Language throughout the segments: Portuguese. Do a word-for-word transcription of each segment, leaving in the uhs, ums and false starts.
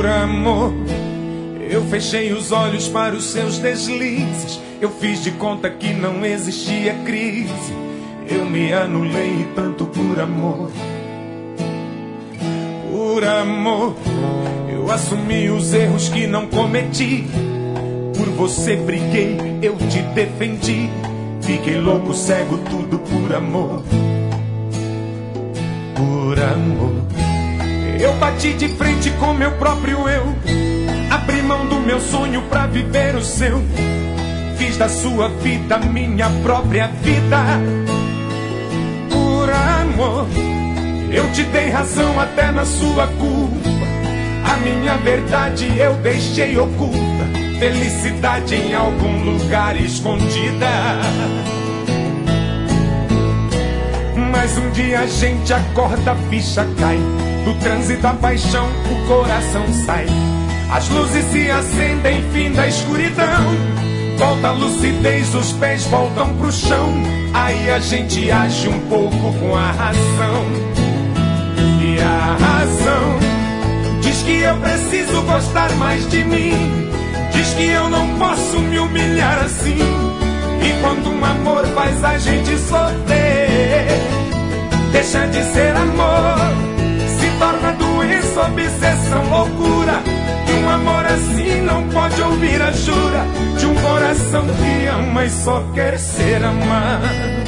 amor, eu fechei os olhos para os seus deslizes. Eu fiz de conta que não existia crise. Eu me anulei tanto por amor. Por amor, eu assumi os erros que não cometi. Por você briguei, eu te defendi. Fiquei louco, cego, tudo por amor. Por amor, eu bati de frente com meu próprio eu. Abri mão do meu sonho pra viver o seu. Fiz da sua vida minha própria vida. Por amor, eu te dei razão até na sua culpa. A minha verdade eu deixei oculta. Felicidade em algum lugar escondida. Mas um dia a gente acorda, a ficha cai. Do trânsito da paixão o coração sai. As luzes se acendem, fim da escuridão. Volta a lucidez, os pés voltam pro chão. Aí a gente age um pouco com a razão. E a razão diz que eu preciso gostar mais de mim. Diz que eu não posso me humilhar assim. E quando um amor faz a gente sofrer, deixa de ser amor, se torna doença, obsessão, loucura. E um amor assim não pode ouvir a jura de um coração que ama e só quer ser amado.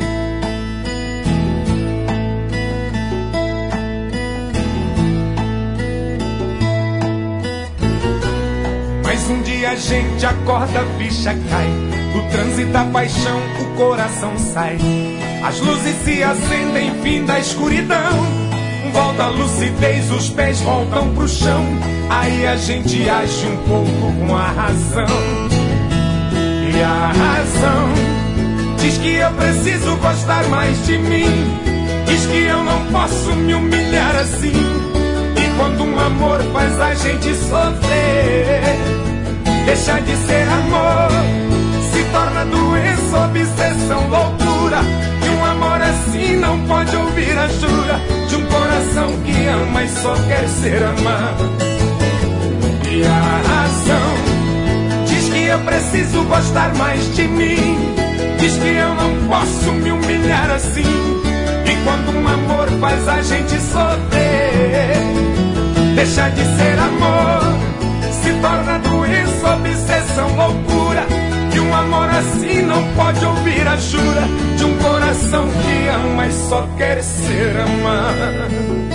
Mas um dia a gente acorda, a ficha cai. Do trânsito da paixão o coração sai. As luzes se acendem, fim da escuridão. Volta a lucidez, os pés voltam pro chão. Aí a gente age um pouco com a razão. E a razão diz que eu preciso gostar mais de mim. Diz que eu não posso me humilhar assim. E quando um amor faz a gente sofrer, deixa de ser amor, se torna doença, obsessão, loucura. E um amor assim não pode ouvir a jura de um coração que ama e só quer ser amado. E a razão diz que eu preciso gostar mais de mim. Diz que eu não posso me humilhar assim. E quando um amor faz a gente sofrer, deixa de ser amor, se torna doença, obsessão, loucura. E um amor assim não pode ouvir a jura de um coração que ama e só quer ser amado.